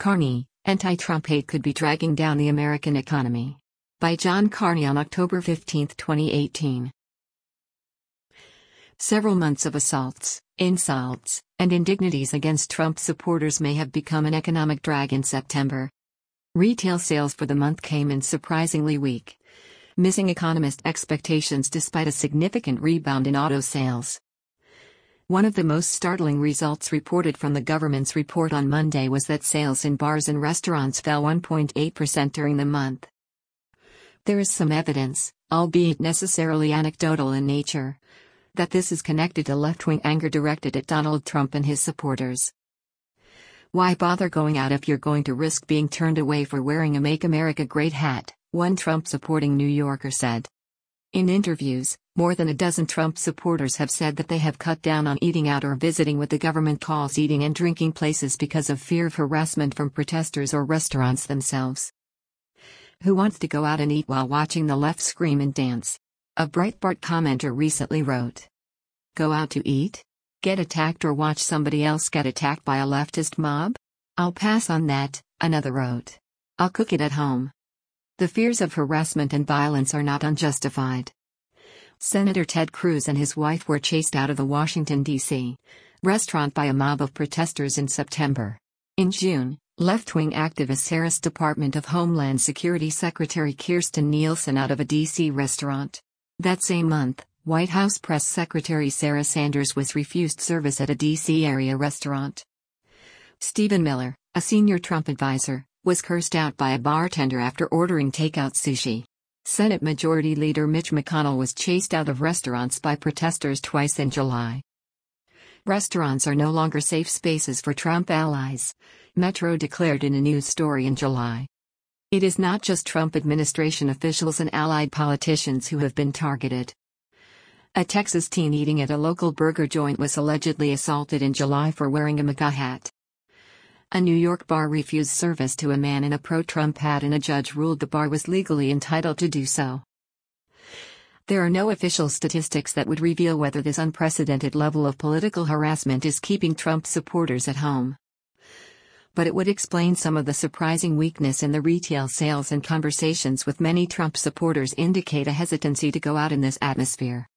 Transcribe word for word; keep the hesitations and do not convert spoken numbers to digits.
Carney, Anti-Trump hate could be dragging down the American economy. By John Carney on October fifteenth, twenty eighteen. Several months of assaults, insults, and indignities against Trump supporters may have become an economic drag in September. Retail sales for the month came in surprisingly weak, missing economist expectations despite a significant rebound in auto sales. One of the most startling results reported from the government's report on Monday was that sales in bars and restaurants fell one point eight percent during the month. There is some evidence, albeit necessarily anecdotal in nature, that this is connected to left-wing anger directed at Donald Trump and his supporters. Why bother going out if you're going to risk being turned away for wearing a Make America Great hat, one Trump-supporting New Yorker said. In interviews, more than a dozen Trump supporters have said that they have cut down on eating out or visiting what the government calls eating and drinking places because of fear of harassment from protesters or restaurants themselves. Who wants to go out and eat while watching the left scream and dance? A Breitbart commenter recently wrote. Go out to eat? Get attacked or watch somebody else get attacked by a leftist mob? I'll pass on that, another wrote. I'll cook it at home. The fears of harassment and violence are not unjustified. Senator Ted Cruz and his wife were chased out of the Washington, D C restaurant by a mob of protesters in September. In June, left-wing activist Harris Department of Homeland Security Secretary Kirstjen Nielsen out of a D C restaurant. That same month, White House Press Secretary Sarah Sanders was refused service at a D C area restaurant. Stephen Miller, a senior Trump advisor, was cursed out by a bartender after ordering takeout sushi. Senate Majority Leader Mitch McConnell was chased out of restaurants by protesters twice in July. Restaurants are no longer safe spaces for Trump allies, Metro declared in a news story in July. It is not just Trump administration officials and allied politicians who have been targeted. A Texas teen eating at a local burger joint was allegedly assaulted in July for wearing a MAGA hat. A New York bar refused service to a man in a pro-Trump hat and a judge ruled the bar was legally entitled to do so. There are no official statistics that would reveal whether this unprecedented level of political harassment is keeping Trump supporters at home. But it would explain some of the surprising weakness in the retail sales, and conversations with many Trump supporters indicate a hesitancy to go out in this atmosphere.